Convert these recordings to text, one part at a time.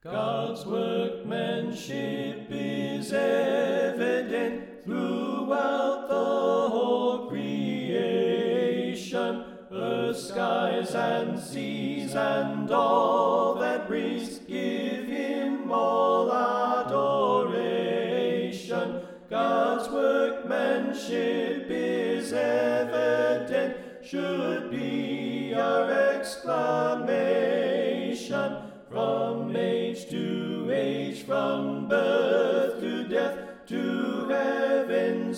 God's workmanship is evident throughout the whole creation. Earth, skies, and seas, and all that breathes, give him all adoration. God's workmanship is evident, should be our exclamation. From age to age, from birth to death, to heaven's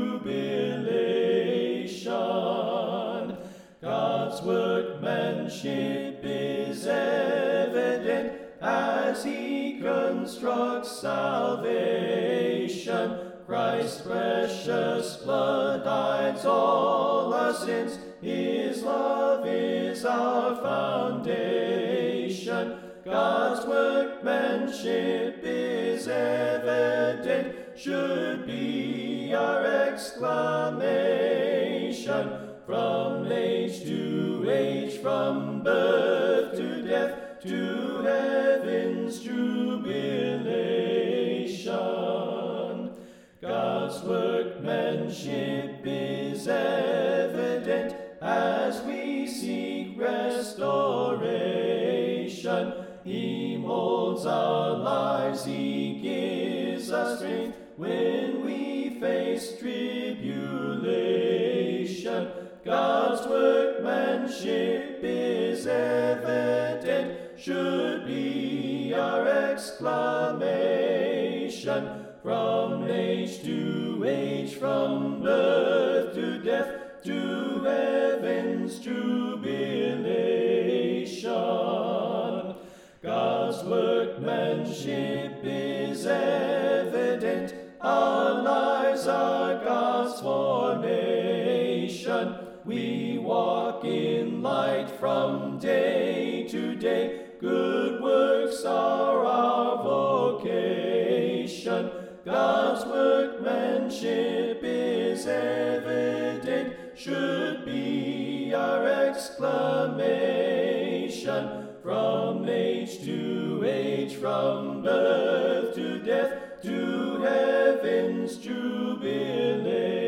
jubilation. God's workmanship is evident as he constructs salvation. Christ's precious blood hides all our sins. His love is our foundation. God's workmanship is evident, should be our exclamation. From age to age, from birth to death, to heaven's jubilation. God's workmanship is evident as we seek restoration. He molds our lives, he gives us strength when we face tribulation. God's workmanship is evident, should be our exclamation. From age to age, from birth to death, to heaven's jubilation. God's workmanship is evident, our lives are God's formation. We walk in light from day to day, good works are our vocation. God's workmanship is evident, should be our exclamation. From age to age, from birth to death, to heaven's jubilation.